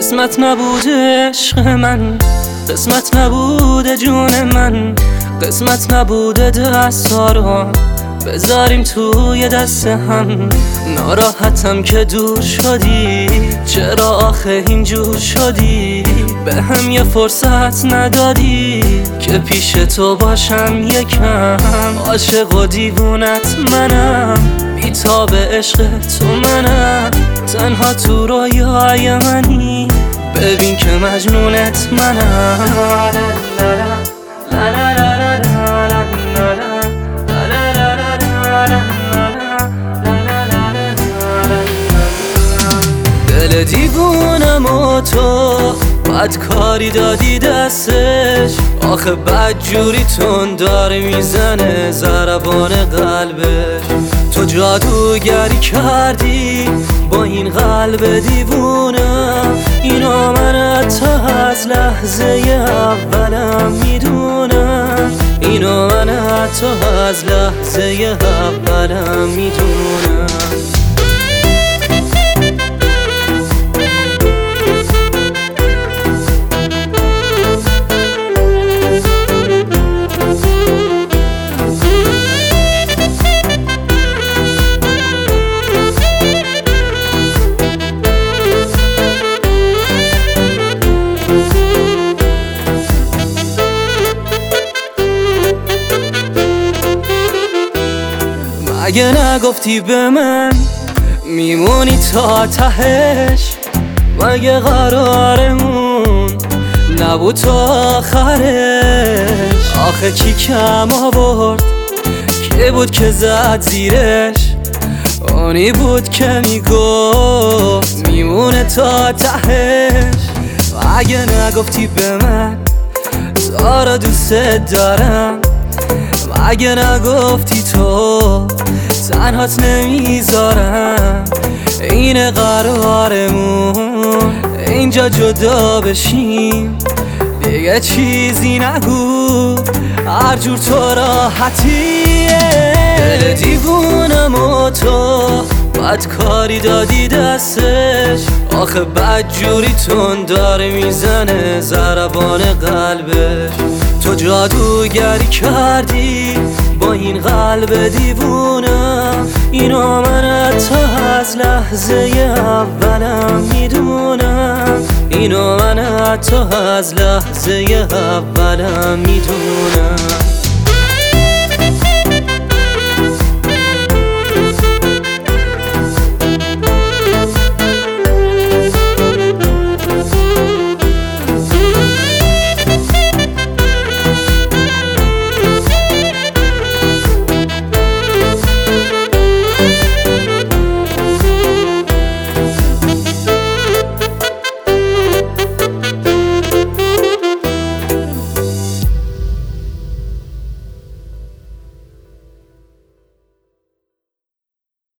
قسمت نبوده عشق من، قسمت نبوده جون من، قسمت نبوده دستا رو بذاریم توی دست هم. ناراحتم که دور شدی، چرا آخه اینجور شدی؟ به هم یه فرصت ندادی که پیش تو باشم یکم. عاشق و دیوونت منم، بی‌تاب عشق تو منم، تنها تو رویای منی، ببین که مجنونت منم. دل دیوونم و تو بد کاری دادی دستش، آخه بدجوری تندار میزنه ضربان قلبش. تو جادوگری کردی با این قلب دیوونم، اینو من تا از لحظه اولم میدونم، اینو من تا از لحظه اولم میدونم. اگه نگفتی به من میمونی تا تهش، مگه قرارمون نبود تا آخرش؟ آخه کی کم آورد، کی بود که زد زیرش؟ اونی بود که میگفت میمونه تا تهش. اگه نگفتی به من تو را دوست دارم، اگه نگفتی تو تنهات نمیذارم، این قرارمون اینجا جدا بشیم، دیگه چیزی نگو هر جور تو راحتیه. دل دیوونم و تو بد کاری دادی دستش، آخه بدجوری تندار میزنه ضربان قلبش. تو جادوگری کردی با این قلب دیوونم، اینو من تا از لحظه اولم میدونم، اینو من تا از لحظه اولم میدونم.